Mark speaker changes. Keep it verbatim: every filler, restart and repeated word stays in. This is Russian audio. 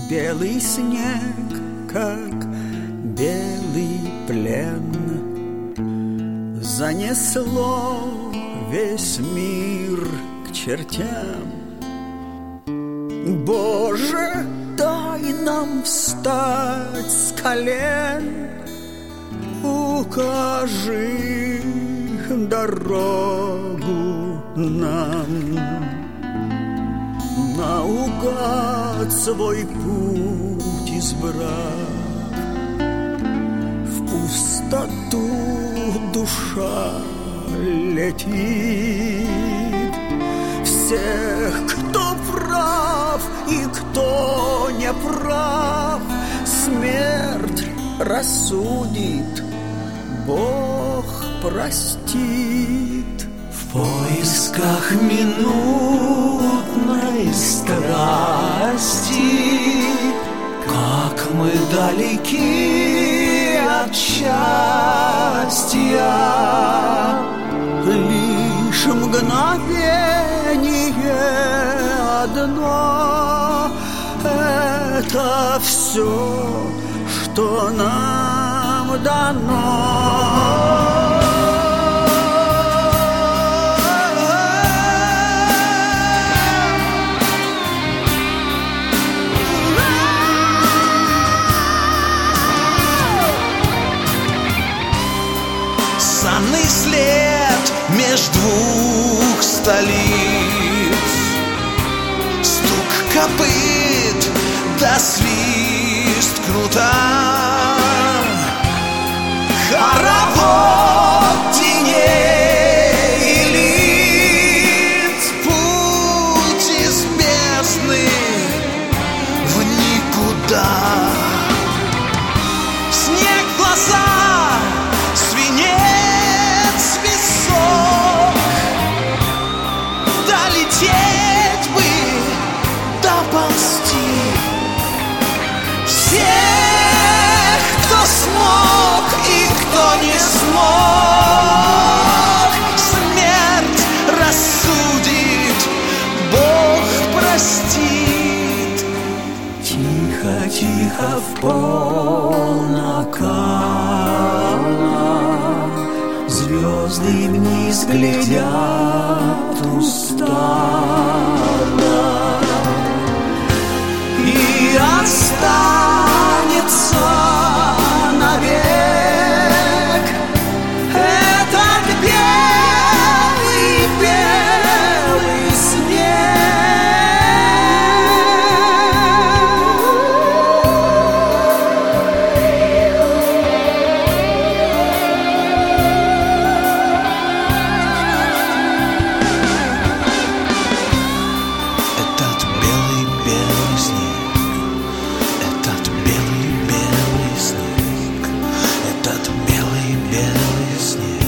Speaker 1: белый снег, как белый плен. Занесло весь мир к чертям. Боже, дай нам встать с колен, укажи дорогу нам, наугад свой путь избрав. В пустоту душа летит. Всех, кто прав и кто не прав, смерть рассудит, Бог простит.
Speaker 2: В поисках минутной страсти, как мы далеки от счастья.
Speaker 1: Лишь мгновение одно — это все, что нам дано.
Speaker 2: Санный след меж двух столиц, стук копыт да свист кнута, хоровод теней и лиц, путь из бездны в никуда. Снег в глаза, свинец висок, долететь бы, доползти. Всех, кто смог и кто не смог, смерть рассудит, Бог простит.
Speaker 1: Тихо, тихо в полнокана звезды вниз глядят устало, и останется навек этот белый, белый
Speaker 2: Этот белый-белый снег, этот белый-белый снег, этот белый-белый снег.